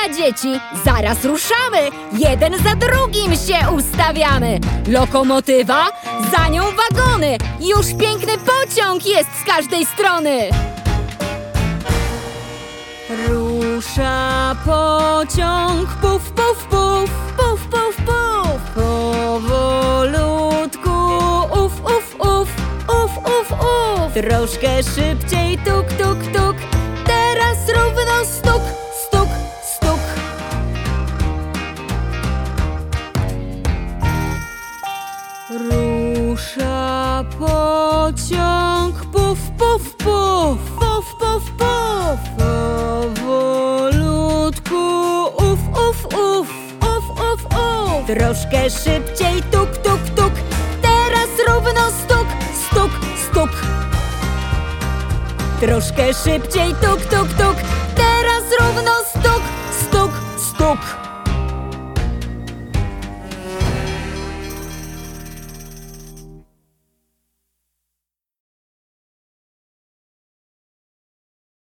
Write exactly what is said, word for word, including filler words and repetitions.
dzieci, zaraz ruszamy. Jeden za drugim się ustawiamy. Lokomotywa, za nią wagony. Już piękny pociąg jest z każdej strony. Rusza pociąg, puf, puf, puf, puf, puf, puf. Powolutku, uf, uf, uf, uf, uf, uf. Troszkę szybciej, tuk, tuk, tuk. Teraz równo stuk, stuk, stuk. Rusza pociąg, puf, puf, puf, puf, puf, puf. Powolutku, uf, uf, uf, uf, uf, uf. Troszkę szybciej, tuk, tuk, tuk. Teraz równo stuk, stuk, stuk. Troszkę szybciej, tuk, tuk, tuk. Teraz równo stuk, stuk, stuk.